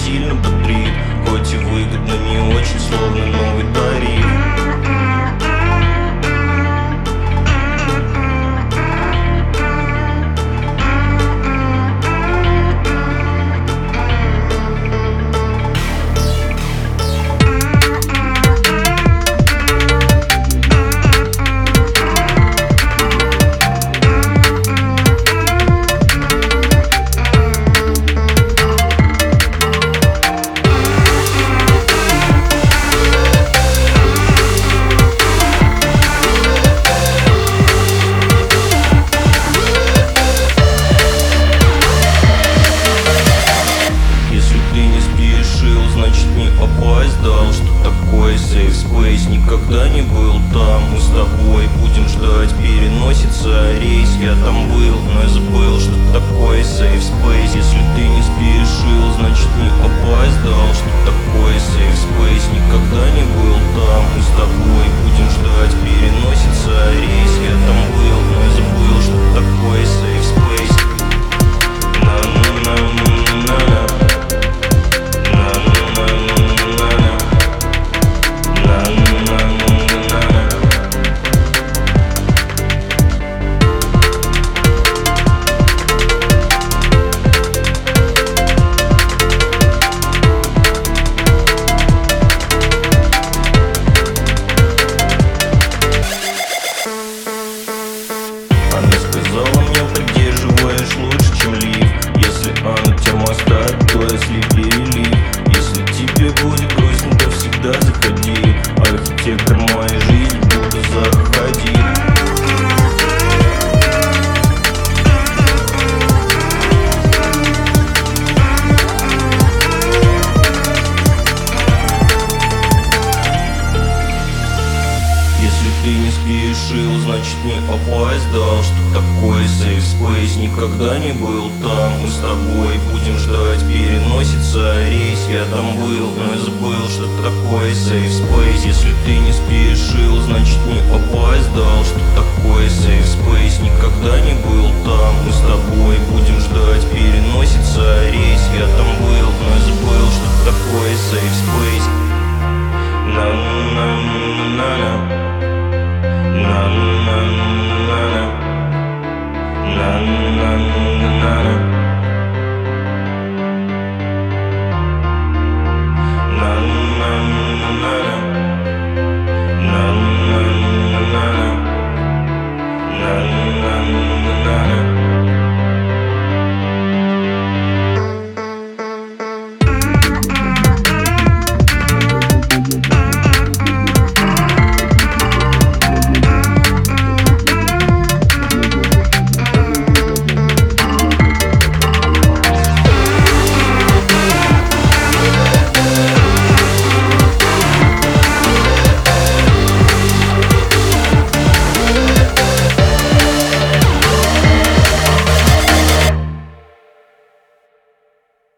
сильно бодрит, хоть и выгодно не очень, словно новый тариф. Значит не опоздал, что такое Safe Space, никогда не был там. Мы с тобой будем ждать, переносится рейс. Я там был, но я забыл, что такое Safe Space. Если ты не спешил, значит не опоздал, что такое Safe Space, никогда не был там. Мы с тобой будем ждать, переносится рейс. Я там был, но я забыл, что такое Safe Space. На-на-на-на-на. Она сказала мне, поддерживаешь лучше, чем лиф. Если она термостат, то я слив перелив. Если тебе будет грустно, то всегда заходи. Архитектор моей жизни, будто заходи. Если ты не спешил, значит не опоздал, что такое Safe Space, никогда не был там. Мы с тобой будем ждать, переносится рейс. Я там был, но я забыл, что такое Safe Space. Если ты не спешил, значит не опоздал, что такое Safe Space, никогда не был там. Мы с тобой будем ждать, переносится рейс. Я там был.